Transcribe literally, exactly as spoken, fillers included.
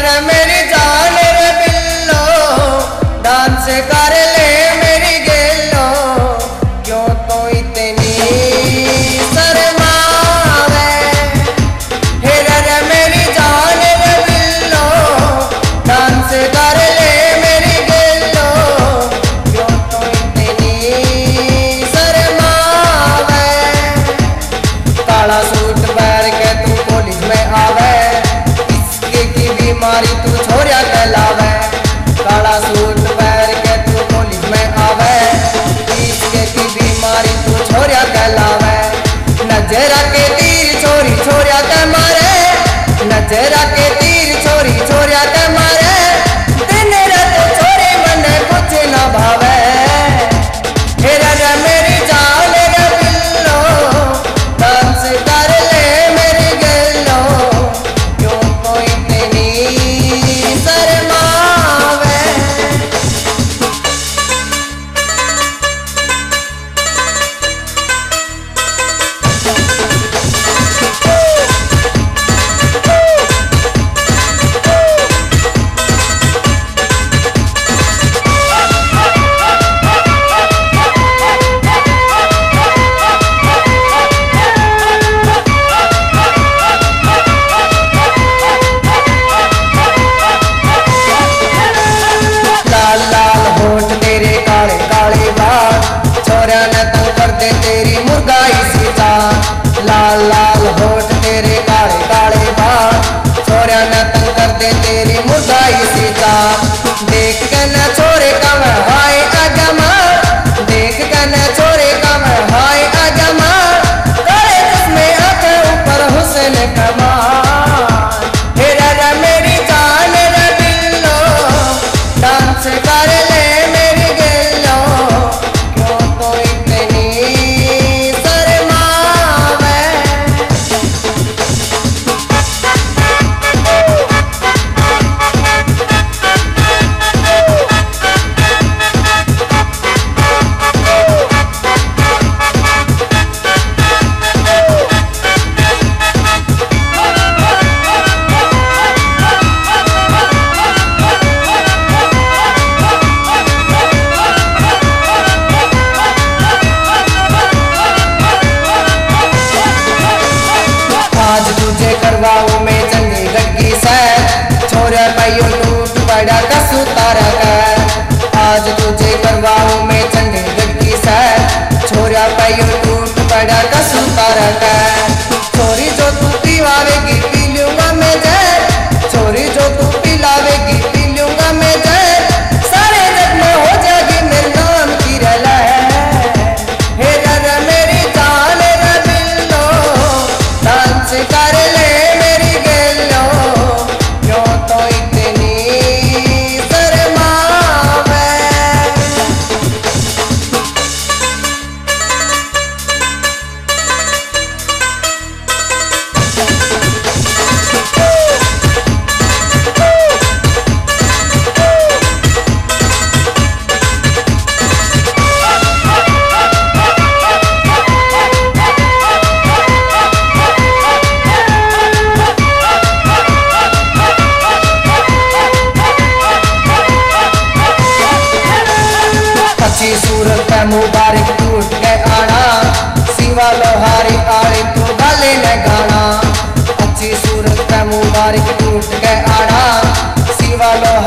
रे मेरी जान रे बिल्लो, डांस कर ले मेरी गेलो, क्यों तो इतनी शर्मावे। हे रे मेरी जान रे बिल्लो, डांस कर ले मेरी गेलो, क्यों तो इतनी शर्मावे। काला सूट पहन के तू पुलिस में आवे, इसके की बीमारी तू छोरिया कहलावे। काला सूट पहन के तू पुलिस में आवे, इसके की बीमारी तू छोरिया कहलावे। नजरा के तीर छोरी छोरिया के मारे, नजरा के तीर छोरी छोरिया के मारे, दिन रात छोरी मने कुछ न भावे। हे रे मेरी जान रे बिल्लो, डांस कर ले मेरी गेलो, क्यों तो इतनी शर्मावे। लाल लाल होठ तेरे काले काले बाल, छोरा न तू कर दे तेरी मुर्गाई सी चाल। लाल लाल होठ तेरे काले काले बाल, छोरा न तू कर दे तेरी मुर्गाई सी चाल। देख के न छोरे का मैं हाय अजमा, देख के न छोरे का मैं हाय अजमा, काले चश्मे आंखें ऊपर हुस्न कमाल। हे रे मेरी जान रे बिल्लो, डांस कर ले मेरी गेलो, क्यों तो इतनी शर्मावे। आज तुझे करवाऊं मैं चंडीगढ़ की सैर, छोरा पाइयों टूट पड़ा कसू तारा कर। आज तुझे करवाऊं मैं चंडीगढ़ की सैर, छोरा पाइयों टूट पड़ा कसू तारा कर। छोरी जो तू पिलावेगी पी लूंगा मैं जहर, छोरी जो तू पिलावेगी पी लूंगा मैं जहर, सारे जग में हो जाएगी मेरे नाम की रलहर। हे रे मेरी जान रे बिल्लो, डांस कर ले मेरी गेलो, क्यों तो इतनी शर्मावे। अच्छी सूरत पे मुबारक टूट के आना, सिवा लोहारी आड़ी तू गाले न गाना। अच्छी सूरत पे मुबारक टूट के आना, सिवा